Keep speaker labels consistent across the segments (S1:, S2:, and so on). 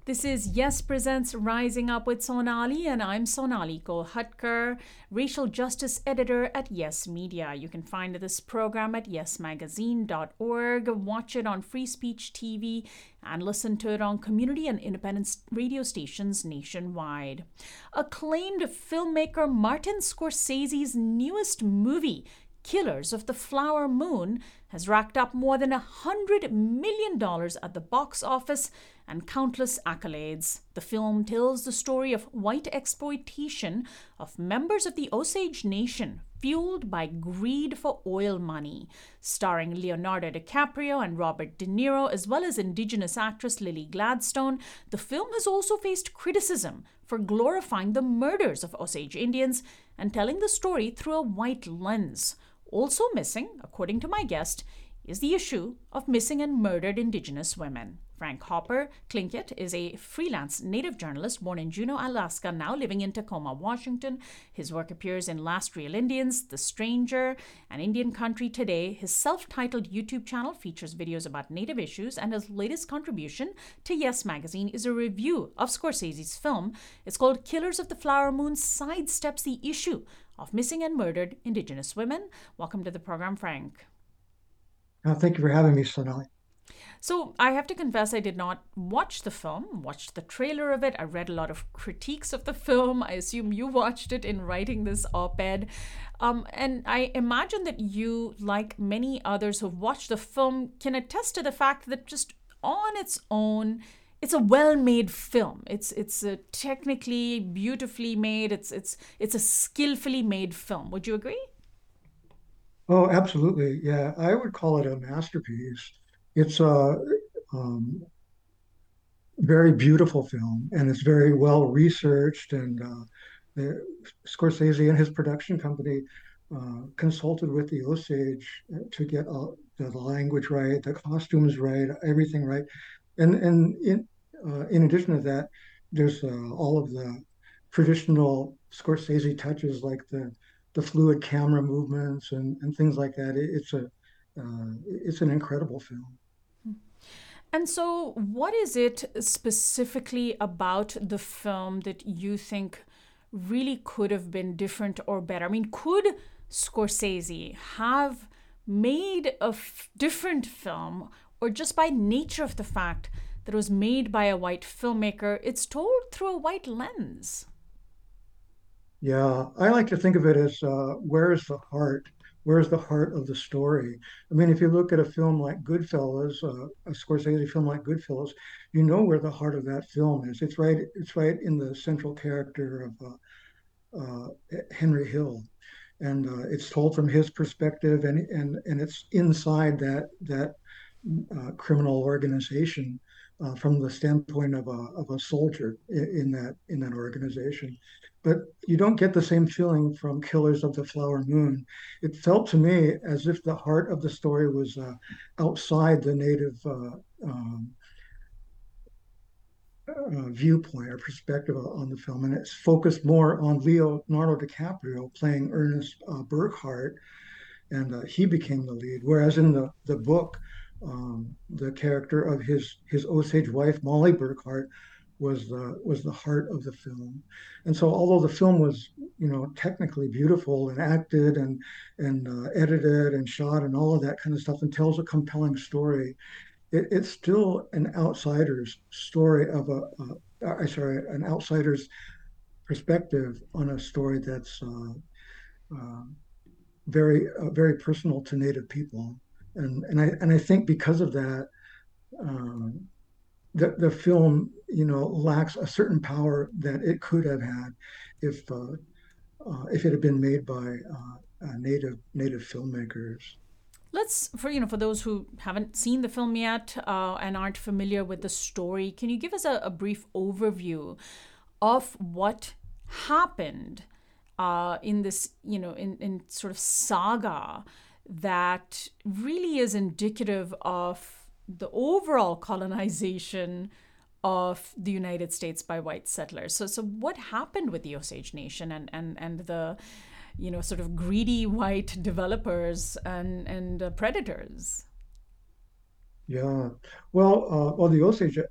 S1: This is Yes Presents Rising Up with Sonali, and I'm Sonali Kolhatkar, racial justice editor at Yes Media. You can find this program at yesmagazine.org, watch it on Free Speech TV, and listen to it on community and independent radio stations nationwide. Acclaimed filmmaker Martin Scorsese's newest movie, Killers of the Flower Moon, has racked up more than $100 million at the box office and countless accolades. The film tells the story of white exploitation of members of the Osage Nation, fueled by greed for oil money. Starring Leonardo DiCaprio and Robert De Niro, as well as Indigenous actress Lily Gladstone, the film has also faced criticism for glorifying the murders of Osage Indians and telling the story through a white lens. Also missing, according to my guest, is the issue of missing and murdered Indigenous women. Frank Hopper Tlingit is a freelance Native journalist born in Juneau, Alaska, now living in Tacoma, Washington. His work appears in Last Real Indians, The Stranger, and Indian Country Today. His self-titled YouTube channel features videos about Native issues, and his latest contribution to Yes Magazine is a review of Scorsese's film. It's called Killers of the Flower Moon Sidesteps the Issue of Missing and Murdered Indigenous Women. Welcome to the program, Frank.
S2: Thank you for having me, Sonali.
S1: So I have to confess, I did not watch the film, watched the trailer of it. I read a lot of critiques of the film. I assume you watched it in writing this op-ed. And I imagine that you, like many others who've watched the film, can attest to the fact that just on its own, it's a well-made film. It's a technically beautifully made. It's a skillfully made film. Would you agree?
S2: Oh, absolutely. Yeah, I would call it a masterpiece. It's a um, very beautiful film, and it's very well researched. And the, Scorsese and his production company consulted with the Osage to get the language right, the costumes right, everything right. And in addition to that, there's all of the traditional Scorsese touches like the fluid camera movements and things like that. It's an incredible film.
S1: And so, what is it specifically about the film that you think really could have been different or better? I mean, could Scorsese have made a different film, or just by nature of the fact that it was made by a white filmmaker, it's told through a white lens?
S2: Yeah, I like to think of it as where is the heart? Where's the heart of the story? I mean, if you look at a film like Goodfellas, a Scorsese film like Goodfellas, you know where the heart of that film is. It's right in the central character of Henry Hill, and it's told from his perspective, and it's inside that criminal organization from the standpoint of a soldier in that organization. But you don't get the same feeling from Killers of the Flower Moon. It felt to me as if the heart of the story was outside the native viewpoint or perspective on the film, and it's focused more on Leonardo DiCaprio playing Ernest Burkhart, and he became the lead. Whereas in the book, the character of his Osage wife Molly Burkhart was the heart of the film. And so, although the film was technically beautiful and acted and edited and shot and all of that kind of stuff, and tells a compelling story, it's still an outsider's story of an outsider's perspective on a story that's uh, very personal to Native people, and I think because of that, um, the film lacks a certain power that it could have had if it had been made by native filmmakers.
S1: Let's for those who haven't seen the film yet and aren't familiar with the story, can you give us a brief overview of what happened in this in sort of saga that really is indicative of the overall colonization of the United States by white settlers. So what happened with the Osage Nation and the sort of greedy white developers and predators?
S2: Yeah, well, the Osage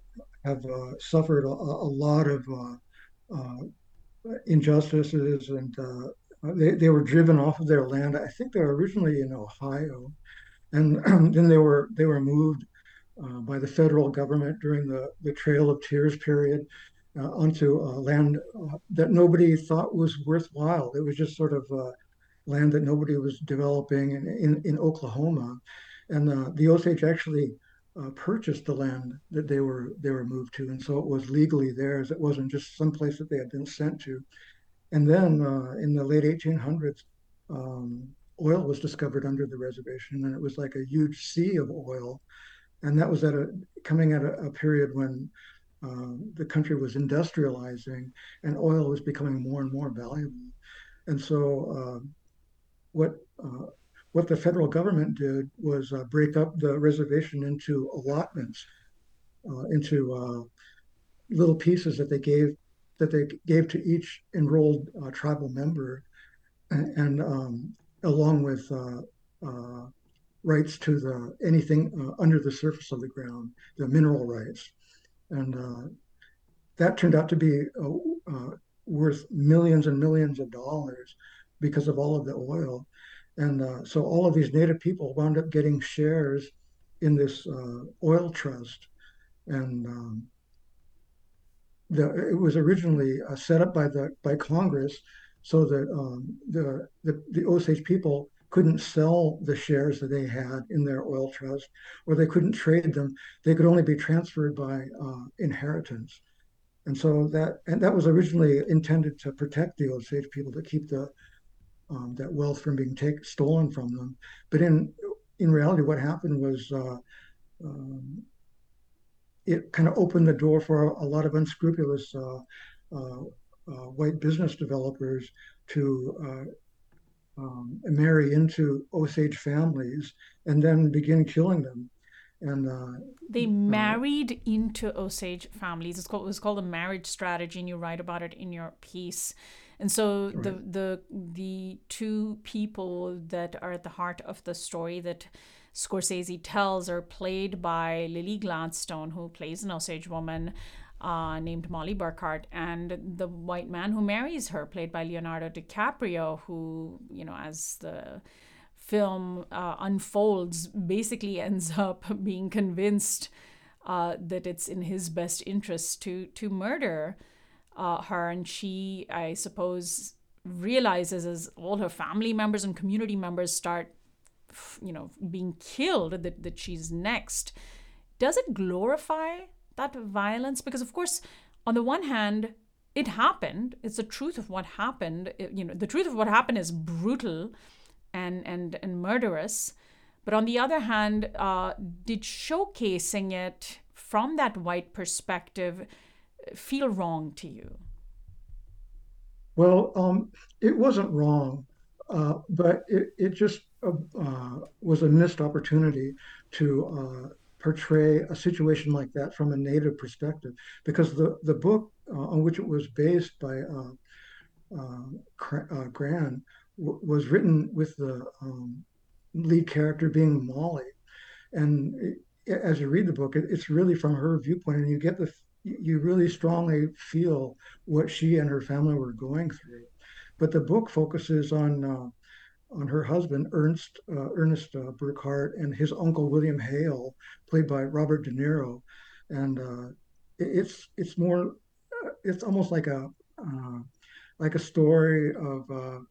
S2: have suffered a lot of uh, injustices, and they were driven off of their land. I think they were originally in Ohio, and then they were moved by the federal government during the Trail of Tears period onto land that nobody thought was worthwhile. It was just sort of land that nobody was developing in Oklahoma, and the Osage actually purchased the land that they were moved to, and so it was legally theirs. It wasn't just some place that they had been sent to. And then in the late 1800s, oil was discovered under the reservation, and it was like a huge sea of oil. And that was coming at a period when the country was industrializing, and oil was becoming more and more valuable. And so what uh, what the federal government did was break up the reservation into allotments, into little pieces that they gave to each enrolled tribal member, and along with rights to the anything under the surface of the ground, the mineral rights, and that turned out to be worth millions and millions of dollars because of all of the oil. And so all of these native people wound up getting shares in this oil trust. And it was originally set up by Congress so that the Osage people couldn't sell the shares that they had in their oil trust, or they couldn't trade them. They could only be transferred by inheritance. And that was originally intended to protect the Osage people, to keep that wealth from being stolen from them. But in reality, what happened was um, it kind of opened the door for a lot of unscrupulous white business developers to marry into Osage families and then begin killing them. And
S1: They married into Osage families. It was called a marriage strategy, and you write about it in your piece. And so
S2: right.
S1: the two people that are at the heart of the story that Scorsese tells are played by Lily Gladstone, who plays an Osage woman named Molly Burkhart, and the white man who marries her, played by Leonardo DiCaprio, who, as the film unfolds, basically ends up being convinced that it's in his best interest to murder her. And she, I suppose, realizes as all her family members and community members start, being killed, that she's next. Does it glorify that violence? Because, of course, on the one hand, it happened. It's the truth of what happened. The truth of what happened is brutal and murderous. But on the other hand, did showcasing it from that white perspective feel wrong to you?
S2: Well, it wasn't wrong, but it just was a missed opportunity to portray a situation like that from a Native perspective, because the book on which it was based by Gran was written with the lead character being Molly. And as you read the book, it's really from her viewpoint, and you really strongly feel what she and her family were going through. But the book focuses on her husband Ernest Burkhart, and his uncle William Hale, played by Robert De Niro, and it's more it's almost like a story of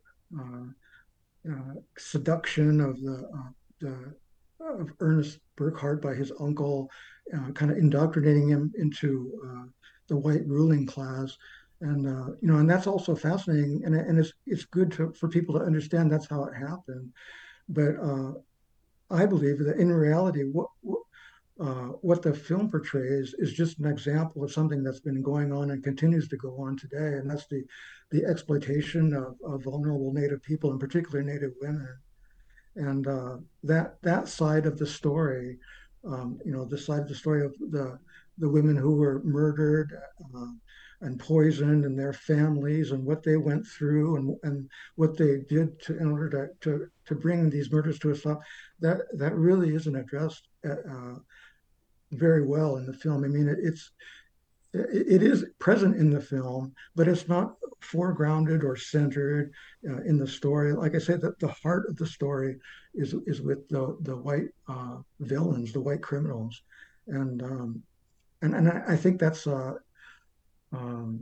S2: seduction the of Ernest Burkhart by his uncle, kind of indoctrinating him into the white ruling class. And and that's also fascinating, and it's good for people to understand that's how it happened. But I believe that in reality, what the film portrays is just an example of something that's been going on and continues to go on today, and that's the exploitation of vulnerable Native people, in particular Native women. And that side of the story, the side of the story of the women who were murdered uh, and poisoned, and their families, and what they went through, and what they did in order to bring these murders to a stop, that really isn't addressed very well in the film. I mean, it is present in the film, but it's not foregrounded or centered in the story. Like I said, the heart of the story is with the white villains, the white criminals, and and I think that's um,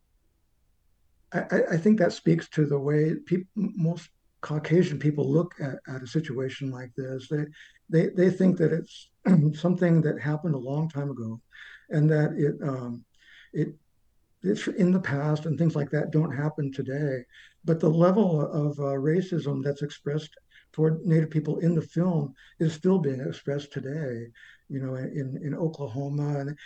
S2: I think that speaks to the way most Caucasian people look at a situation like this. They think that it's something that happened a long time ago, and that it it's in the past and things like that don't happen today. But the level of racism that's expressed toward Native people in the film is still being expressed today. You know, in Oklahoma and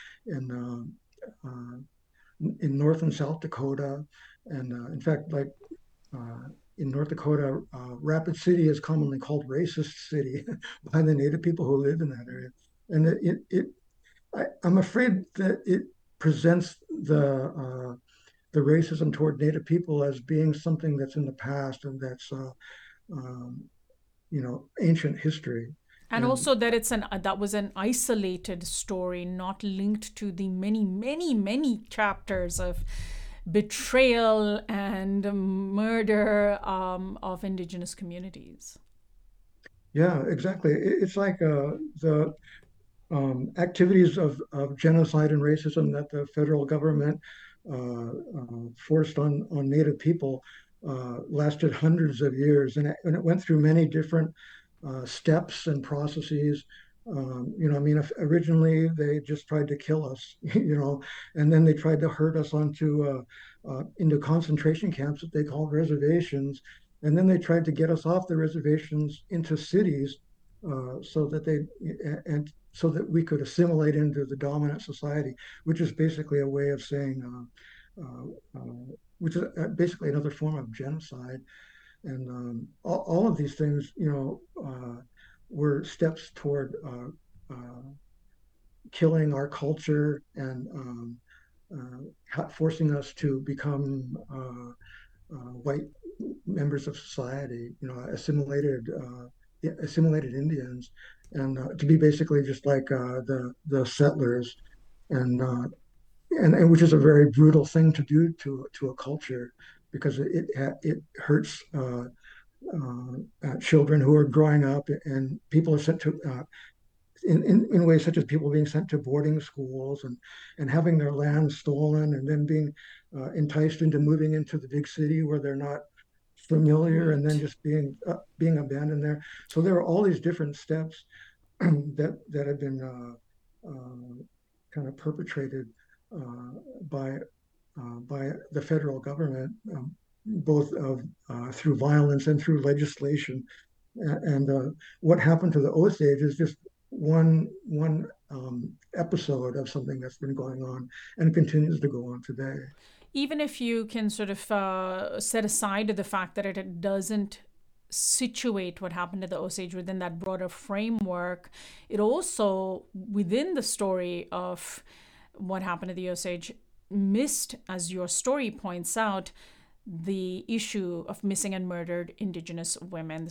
S2: in North and South Dakota, and in fact, like in North Dakota, Rapid City is commonly called Racist City by the Native people who live in that area. And I'm afraid that it presents the racism toward Native people as being something that's in the past and that's um, ancient history.
S1: And
S2: And
S1: also that that was an isolated story, not linked to the many, many, many chapters of betrayal and murder of indigenous communities.
S2: yeah, exactly. It's like the activities of genocide and racism that the federal government forced on Native people lasted hundreds of years, and it went through many different steps and processes. I mean, if originally they just tried to kill us, and then they tried to herd us into concentration camps that they called reservations, and then they tried to get us off the reservations into cities so that and so that we could assimilate into the dominant society, which is basically a way of saying, which is basically another form of genocide. And all of these things, were steps toward killing our culture and forcing us to become white members of society, assimilated Indians, and to be basically just like the settlers, and, and which is a very brutal thing to do to a culture because it hurts children who are growing up, and people are sent to in ways such as people being sent to boarding schools and having their land stolen and then being enticed into moving into the big city where they're not familiar and then
S1: Right.
S2: just being abandoned there. So there are all these different steps that have been kind of perpetrated uh, by by the federal government, both through violence and through legislation. And what happened to the Osage is just one episode of something that's been going on and continues to go on today.
S1: Even if you can sort of set aside the fact that it doesn't situate what happened to the Osage within that broader framework, it also, within the story of what happened to the Osage, missed, as your story points out, the issue of missing and murdered Indigenous women.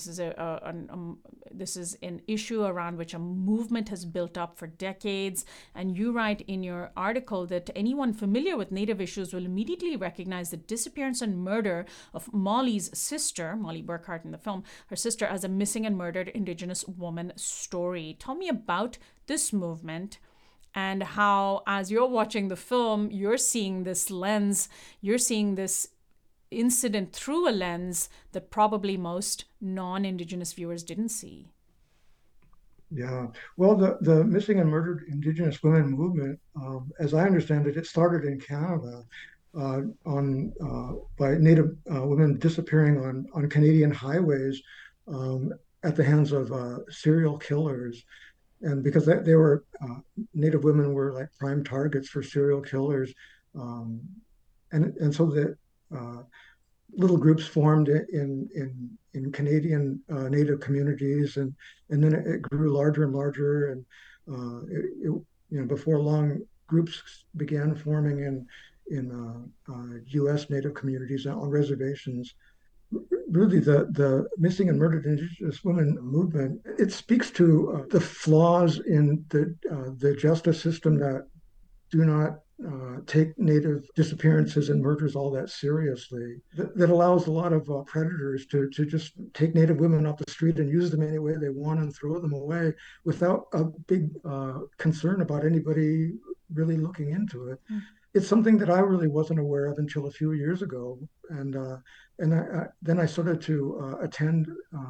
S1: This is an issue around which a movement has built up for decades. And you write in your article that anyone familiar with Native issues will immediately recognize the disappearance and murder of Molly's sister, Molly Burkhart in the film, her sister, as a missing and murdered Indigenous woman story. Tell me about this movement and how, as you're watching the film, you're seeing this lens, you're seeing this incident through a lens that probably most non-Indigenous viewers didn't see.
S2: Yeah. Well, the missing and murdered Indigenous women movement, as I understand it, it started in Canada on by Native women disappearing on Canadian highways um, at the hands of serial killers. And because they were Native women were like prime targets for serial killers, um, and so the little groups formed in Canadian Native communities, and then it grew larger and larger, and before long, groups began forming in U.S. Native communities on reservations. Really, the missing and murdered Indigenous women movement, it speaks to the flaws in the justice system that do not take Native disappearances and murders all that seriously. That allows a lot of predators to just take Native women off the street and use them any way they want and throw them away without a big concern about anybody really looking into it. It's something that I really wasn't aware of until a few years ago, and then I started to attend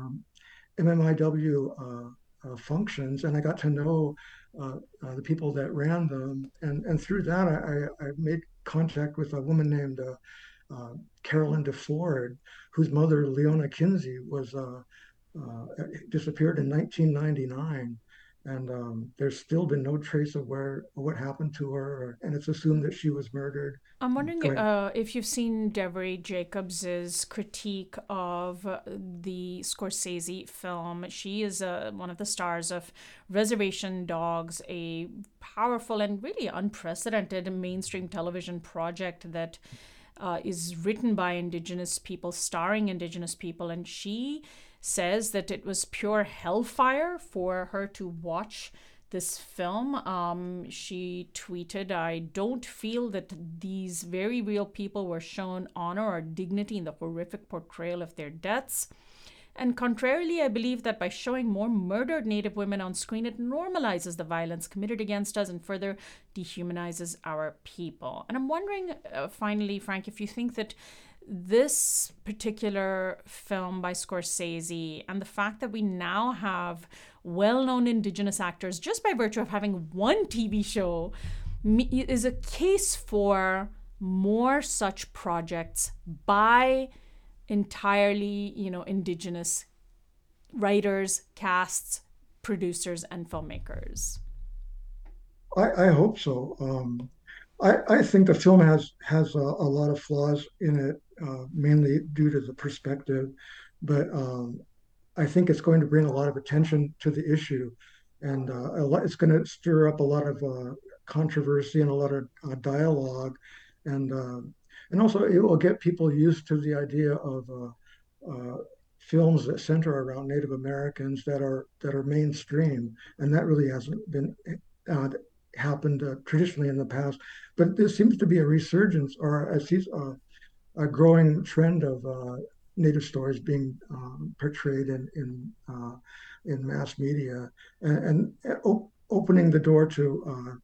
S2: MMIW functions, and I got to know the people that ran them, and through that, I made contact with a woman named Carolyn DeFord, whose mother, Leona Kinsey, was disappeared in 1999. And there's still been no trace of what happened to her, and it's assumed that she was murdered.
S1: I'm wondering if you've seen Deborah Jacobs's critique of the Scorsese film. She is one of the stars of Reservation Dogs, a powerful and really unprecedented mainstream television project that is written by Indigenous people, starring Indigenous people, and she says that it was pure hellfire for her to watch this film. She tweeted, "I don't feel that these very real people were shown honor or dignity in the horrific portrayal of their deaths. And contrarily, I believe that by showing more murdered Native women on screen, it normalizes the violence committed against us and further dehumanizes our people." And I'm wondering, finally, Frank, if you think that this particular film by Scorsese and the fact that we now have well-known Indigenous actors just by virtue of having one TV show is a case for more such projects by entirely, Indigenous writers, casts, producers, and filmmakers.
S2: I hope so. I think the film has a lot of flaws in it, mainly due to the perspective, but I think it's going to bring a lot of attention to the issue, and it's going to stir up a lot of controversy and a lot of dialogue, and also it will get people used to the idea of films that center around Native Americans that are mainstream, and that really hasn't been happened traditionally in the past. But there seems to be a resurgence or a growing trend of Native stories being portrayed in mass media, and opening the door to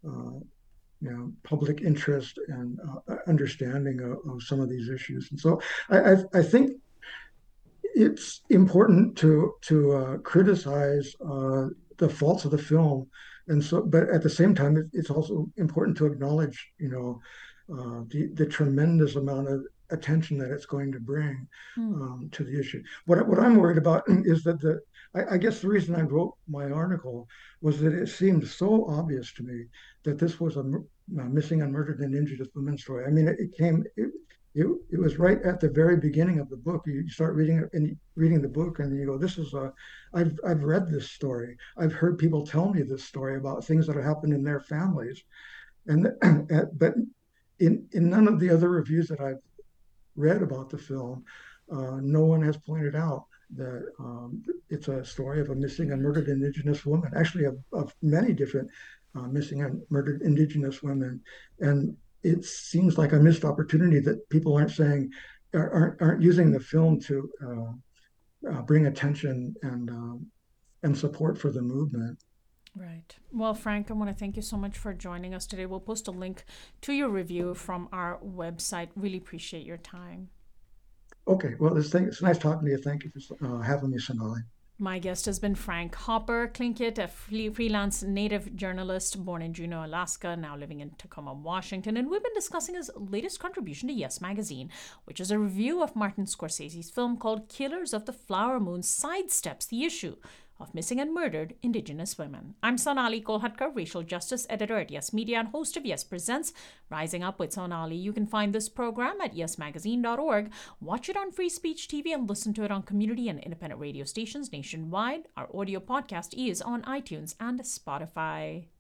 S2: public interest and understanding of some of these issues. And so I think it's important to criticize the faults of the film, and so, but at the same time, it's also important to acknowledge, the tremendous amount of attention that it's going to bring to the issue. What I'm worried about is that I guess the reason I wrote my article was that it seemed so obvious to me that this was a missing and murdered Indigenous women story. I mean, it was right at the very beginning of the book. You start reading the book, and you go, "This is I've read this story. I've heard people tell me this story about things that have happened in their families," but in none of the other reviews that I've read about the film, no one has pointed out that it's a story of a missing and murdered Indigenous woman. Actually, of many different missing and murdered Indigenous women, and it seems like a missed opportunity that people aren't using the film to bring attention and support for the movement.
S1: Right. Well, Frank, I want to thank you so much for joining us today. We'll post a link to your review from our website. Really appreciate your time.
S2: Okay. Well, it's nice talking to you. Thank you for having me, Sonali.
S1: My guest has been Frank Hopper Tlingit, a freelance Native journalist born in Juneau, Alaska, now living in Tacoma, Washington. And we've been discussing his latest contribution to Yes Magazine, which is a review of Martin Scorsese's film called Killers of the Flower Moon Sidesteps the Issue of Missing and Murdered Indigenous Women. I'm Sonali Kolhatkar, racial justice editor at Yes Media and host of Yes Presents Rising Up with Sonali. You can find this program at yesmagazine.org, watch it on Free Speech TV, and listen to it on community and independent radio stations nationwide. Our audio podcast is on iTunes and Spotify.